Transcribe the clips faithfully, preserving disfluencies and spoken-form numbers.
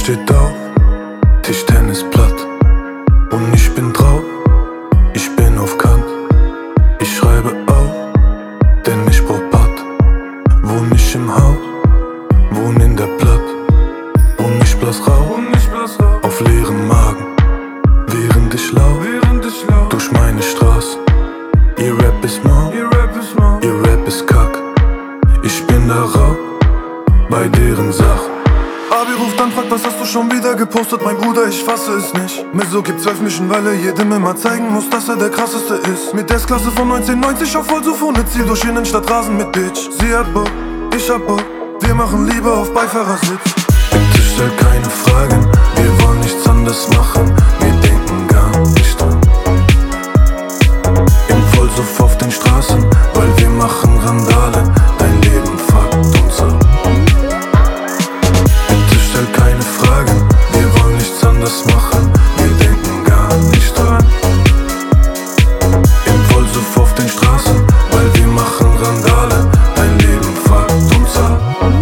steht auf, Tischtennisplatt. Und ich bin drauf, ich bin auf Kant. Ich schreibe auf, denn ich brauch Bad. Wohn nicht im Haus, wohn in der Platt. Und ich blass rauch, auf leeren Magen. Während ich lauf, durch meine Straße. Ihr Rap ist mau, ihr Rap ist kack. Ich bin da rau, bei deren Sach. Abi ruft an, fragt, was hast du schon wieder gepostet? Mein Bruder, ich fasse es nicht. Mizzo gibt zwölf Mischen, weil er jedem immer zeigen muss, dass er der krasseste ist. Mit S-Klasse von neunzehnhundertneunzig auf Vollsuff ohne Ziel durch Innenstadtrasen mit Bitch. Sie hat Bock, ich hab Bock, wir machen Liebe auf Beifahrersitz. Bitte stell keine Fragen, wir wollen nichts anders machen. Wir denken gar nicht dran. Im Vollsuff auf den Straßen, weil wir machen Randale. Dein Leben fuckt uns ab. Stell keine Fragen, wir wollen nichts anders machen. Wir denken gar nicht dran. Im Vollsuff auf den Straßen, weil wir machen Randale. Dein Leben fuckt uns ab.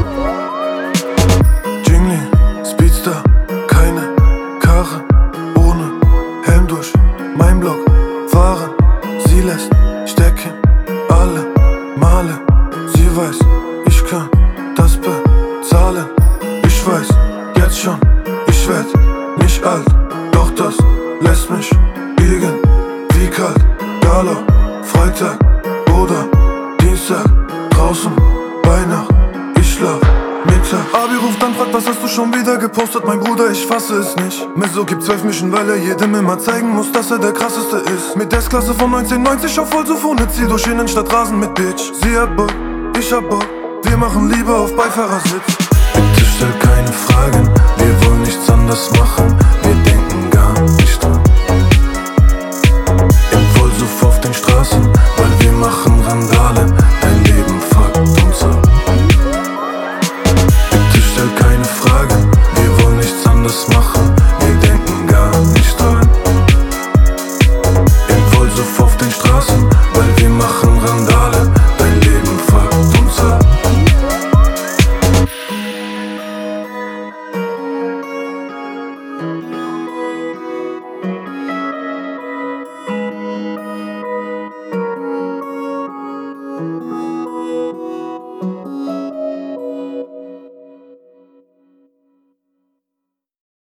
Jingli, Speedster, keine Karre. Ohne Helm durch mein Block fahren. Sie lässt stecken, alle Male. Sie weiß, ich kann das bezahlen. Ich weiß jetzt schon, ich werd nicht alt, doch das lässt mich irgendwie kalt. Gala, Freitag oder Dienstag, draußen Weihnacht, ich schlaf Mittag. Abi ruft an, fragt, was hast du schon wieder gepostet? Mein Bruder, ich fasse es nicht. Mizzo gibt zwölf Mischen, weil er jedem immer zeigen muss, dass er der krasseste ist. Mit S-Klasse von neunzehnhundertneunzig auf Vollsuff ohne Ziel durch Innenstadtrasen mit Bitch. Sie hat Bock, ich hab Bock, wir machen Liebe auf Beifahrersitz. Bitte stell keine Fragen, wir wollen nichts anders machen. Wir denken